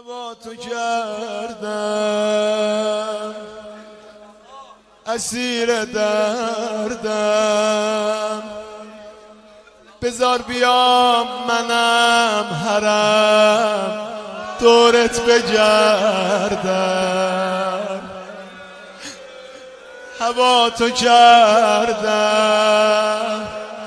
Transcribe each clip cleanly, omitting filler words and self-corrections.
هوا تو کردم اسیر دردم، بذار بیام منم حرم دورت بگردم. هوا تو کردم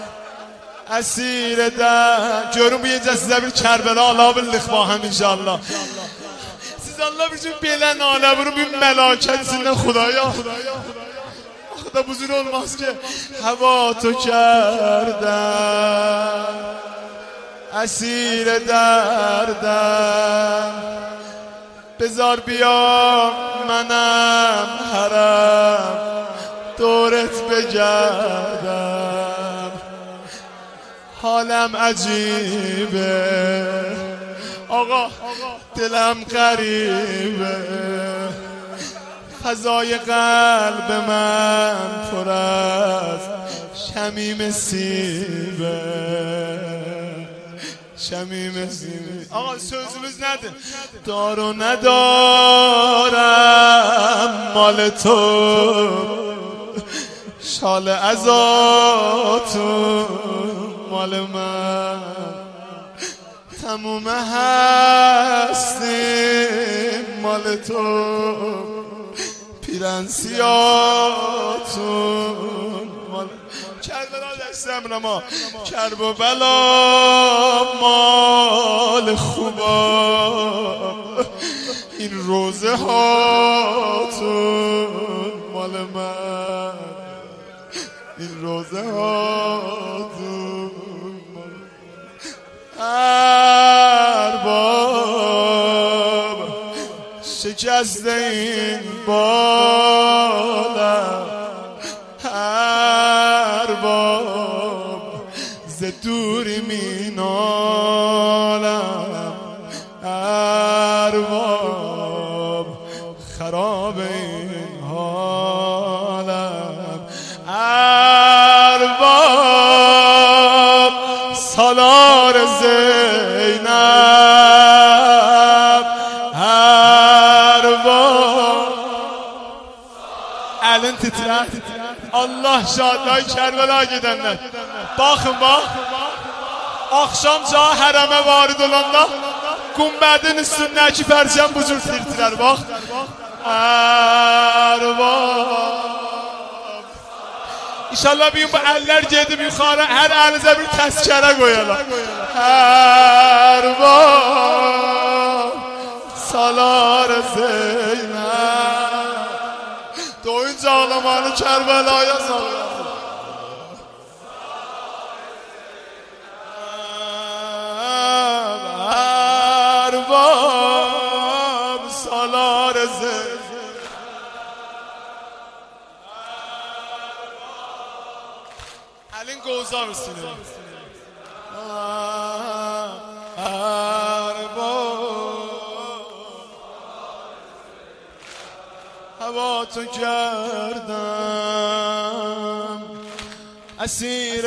اسیر در görün bu gecə sizə bir Kərbəla ala bildik baxın inşallah. Siz Allah üçün belə nalə vurun bir məlakət sizinlə Xudaya. Da buzur olmaz ki. Hava تو کردم اسیر دردم، بذار بیام منم حرم دورت بگردم. حالم عجیبه آقا، دلم غریبه، فضای قلب من پر از شمیم سیبه. شمیم سیبه آقا sözümüz nedir؟ دار و ندارم مال تو، شال ازاتون مال من، تموم هستیم مال تو، پیرن سیاتون مال کربلا دستم ما، کرب و بلا مال خوبا، این روزه هاتون مال من، این روزه هاتون مال ارباب شکست این بالم، ارباب ز دوری مینالم، ارباب خراب این حالم، ارباب سالار زینب، ارباب elin titrer. Allah şadlığı Kerbela gidenler. Bakın bak. Akşamca hərəmə varid olanda Gumbədin üstündəki pərçəm bu cür tirtirər. Bak. Ərbab. İnşallah bir gün bu əllər gedib yuxarı hər əlinizə bir təzkərə qoyarlar. Ərbab salar Zeynəb. Doyunca ağlamanı Kərbəlaya salır. Ərbab salar Zeynəb. Əlin qovzaq üstünü. هوا تو کردم اسیر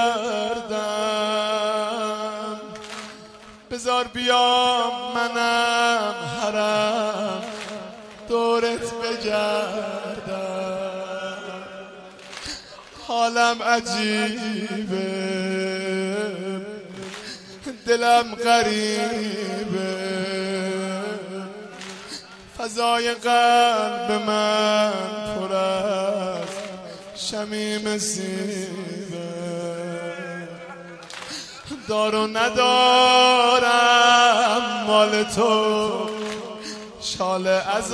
دردم، بذار بیام منم حرم دورت بگردم. حالم عجیبه دلم غریبه، فضای قلب من پر از شمیم سیبه. دار و ندارم مال تو، شال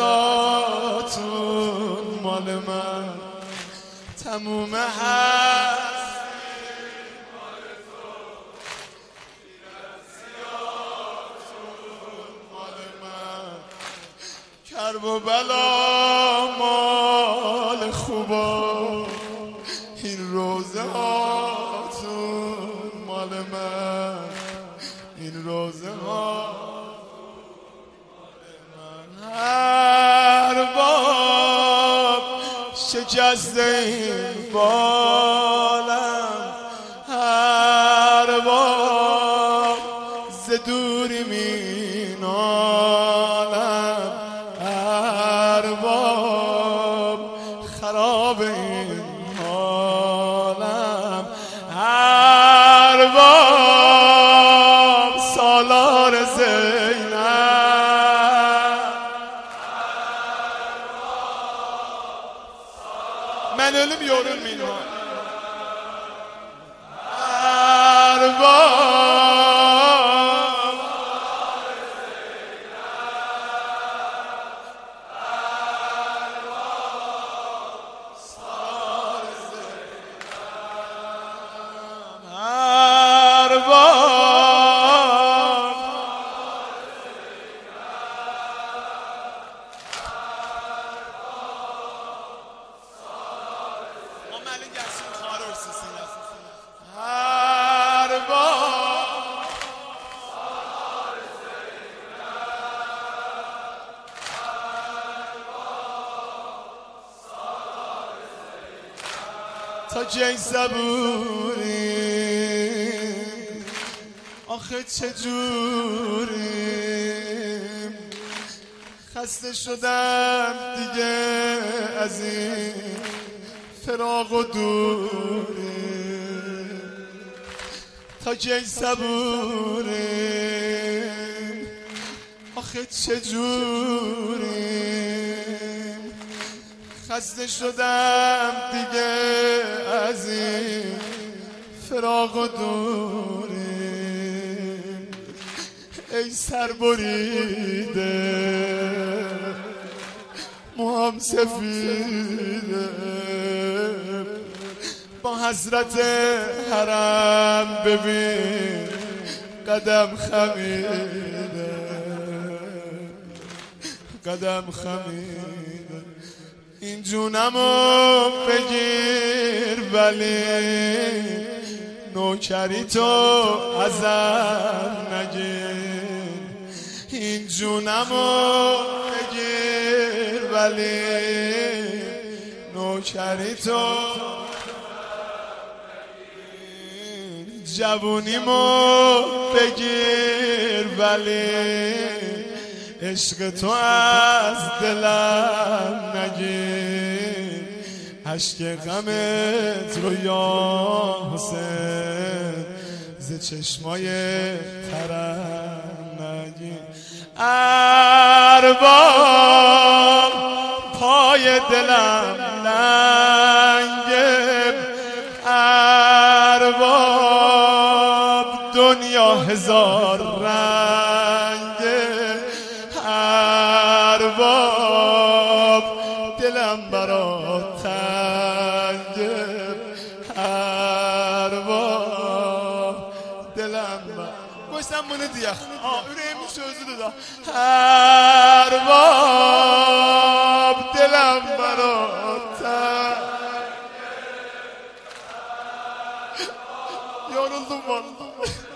ازاتون مال من، تموم هست مال تو، پیرن سیاتون مال من، کرب و بلا مال خوبا، این روزه هاتون مال من، این روزه هاتون مال من. ارباب شکست این بالم، ارباب ز دوری مینالم، ölüm yorulmayın ha. Erbab تا کی صبوریم آخه چجوریم خسته شدم دیگه از این فراق و دوریم تا کی صبوریم آخه چجوریم خسته شدم دیگه از این فراق و دوریم ای سر بریده موام سفیده با حضرت حرم ببین قدم خمیده قدم خمیده این جونمو بگیر ولی نوکری تو ازم نگیر این جونمو بگیر ولی نوکری تو جوونیمو بگیر ولی عشق تو از دلم نگیر عشق غمت رو یا حسین ز چشمای ترم نگیر ارباب پای دلم لنگه ارباب دنیا هزار رنگه ارباب دلم برات تنگه ارباب دلم گوشتم bunu diye yüreğimin sözüdür da ارباب دلم برات تنگه yoruldum vallahi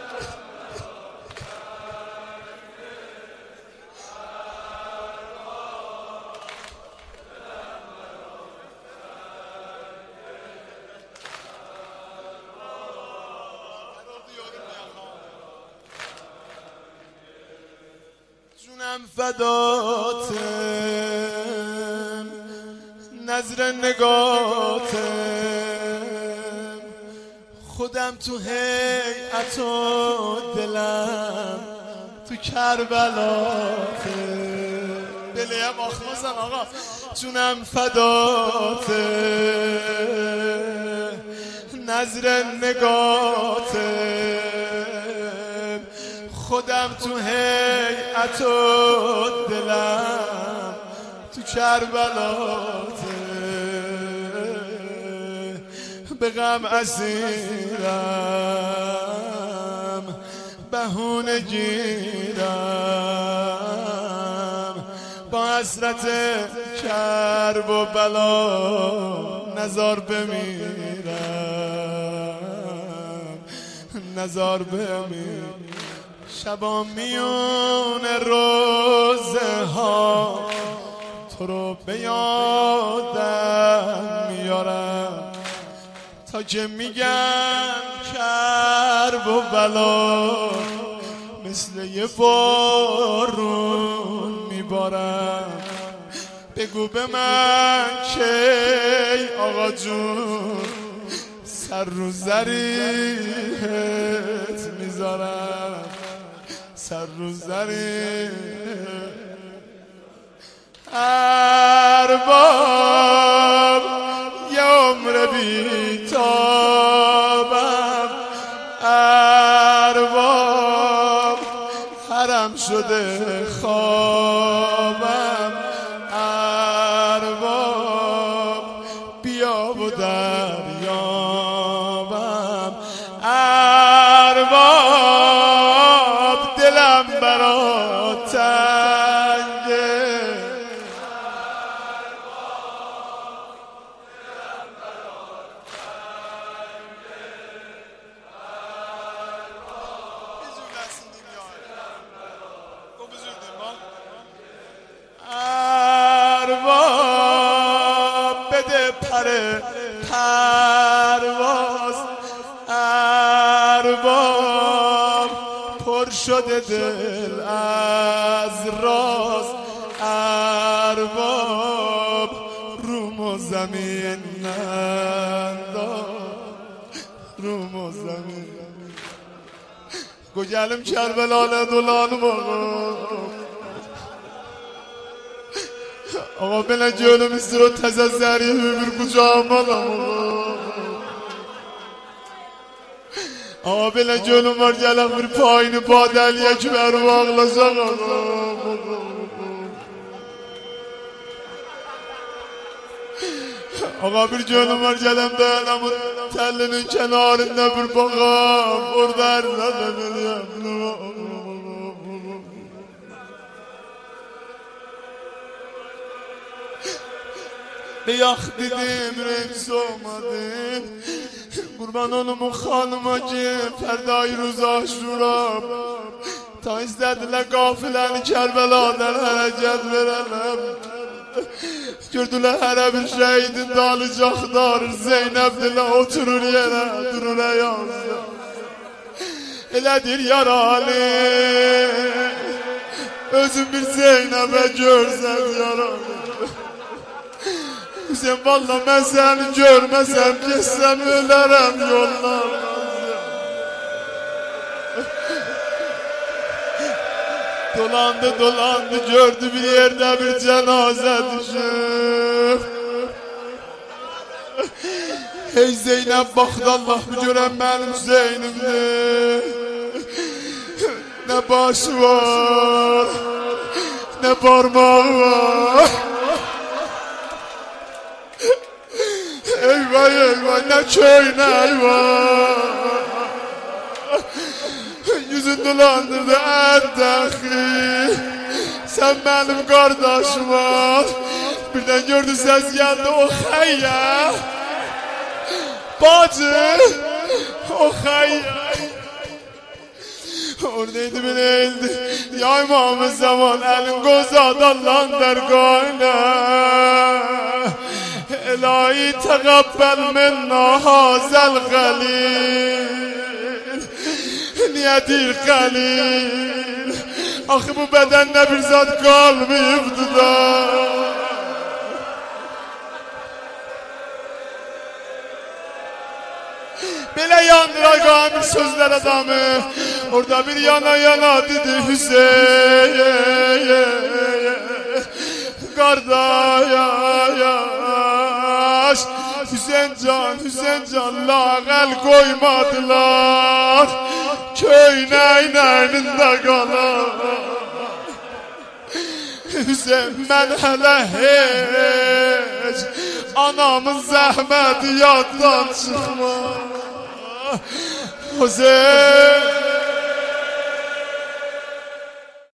جونم فداتم نظر نگاتم خودم تو هیئت و دلم تو کربلاتم دلیم آخمازم آقا جونم فداتم نظر نگاتم خودم تو هیئت و دلم تو کربلاتم به غم اسیرم بهونه گیرم با حسرت کرب و بلا نزار بمیرم نزار بمیرم شبا میون روزه ها تو رو به یادم میارم تا که میگم کرب و بلا مثل یه بارون میبارم بگو به من کی آقا جون سر رو زریحت میذارم سر رو زریحت ارباب یه عمر شده خوابم ارباب بیا و دریابم ارباب دلم برات تنگه ارباب بده پر پرواز ارباب پر شده دل از راز ارباب روم و زمین ننداز روم و زمین گوگلم کربلانه دولانم آقا بله جلو میسته رو تززری ببیر کجا مالم آقا بله جلو مرگلم بیر پایین پادل یک بر واغلازم آقا بیر جلو مرگلم دلم تلinin kenarında bir bakam oradan zaten به یخ دیدیم رنگ اومدیم قربان اونمون خانوما که فردای روز آشورا تا ایستدیله قافلeni Kerbeladan hərəkət verələm gördülər hərə bir şəhidin dalıcı axtarır Zeynəb dilə oturur yerə durur ayazda elədir yaralı özün bir Zeynəbə görsən yaralı Hüseyin valla ben seni görmesem geçsem ölerim yollardan Dolandı dolandı gördü bir yerde bir cenaze düşüp Hey Zeynep baktı Allah bu gören benim Hüseyin'imdir Ne başı var ne parmağı var Eyvah eyvah ne köy ne eyvah Yüzün dolandırdı erdəxi Sen benim kardeşim ol Birden gördü ses geldi o xeyya Bacı o xeyya Oradaydı bir eğildi Ya İmam-ı Zaman elin qozad Allah'ın dergahına İlahi teqabbel minna hazel galil Niyedir galil Axı bu bədəndə bir zat qalmayıbdı da Belə yandıra qamil sözlər adamı Orada bir yana yana dedi Hüseyin Qardaş Hüseyin can lağəl qoymadılar Köynəynəyində qalar Hüseyin mən hələ heç Anamın zəhməti yaddan çıxma Hüseyin